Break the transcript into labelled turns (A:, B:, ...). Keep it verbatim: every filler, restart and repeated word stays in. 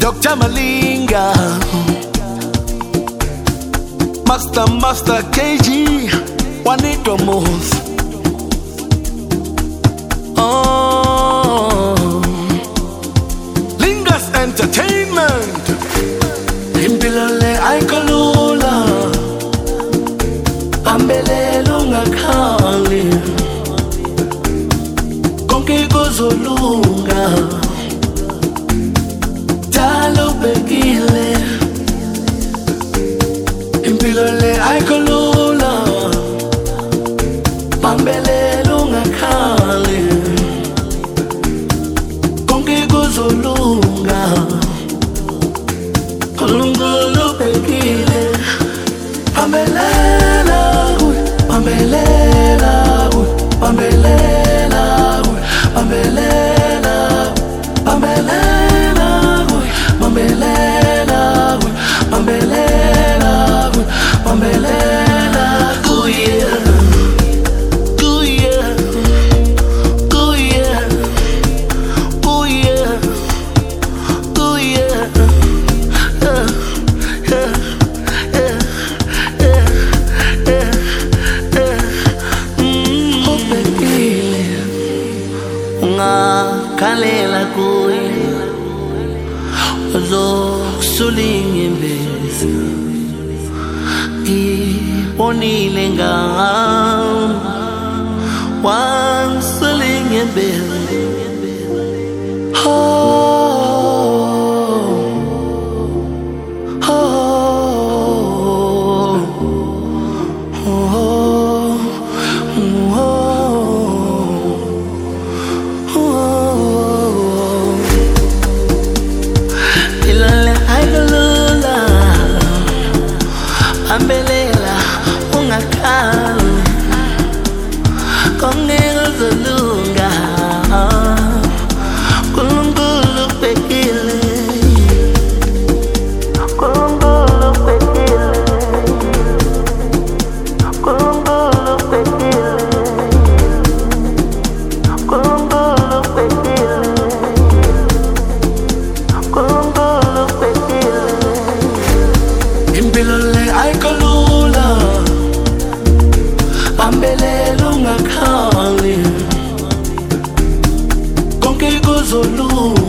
A: Doctor Malinga, Master Master K G, Juanito Moss. Oh, Lingas Entertainment. Impilole aikolula, ambelelo ngakhali, konke kuzolunga. Dalo bekile, impilole aikolula, ambelelo ngakhali, konke kuzolunga. Kulungulu bekile, pambelela, pambelela, pambelela, pambelela, pambelela, pambelela, pambelela, pambelela, kuya, kuya, kuya, kuya, kuya. Kalela kuye uzosulinga imbezi ngibonile ngawo wansulinga imbezi ambelela ungakhali konke kuzolunga. Kulungulu bekile, kulungulu bekile, kulungulu bekile, kulungulu bekile, kulungulu bekile. Impilole aikolula, pambelelo ngakhali, konke kuzolunga.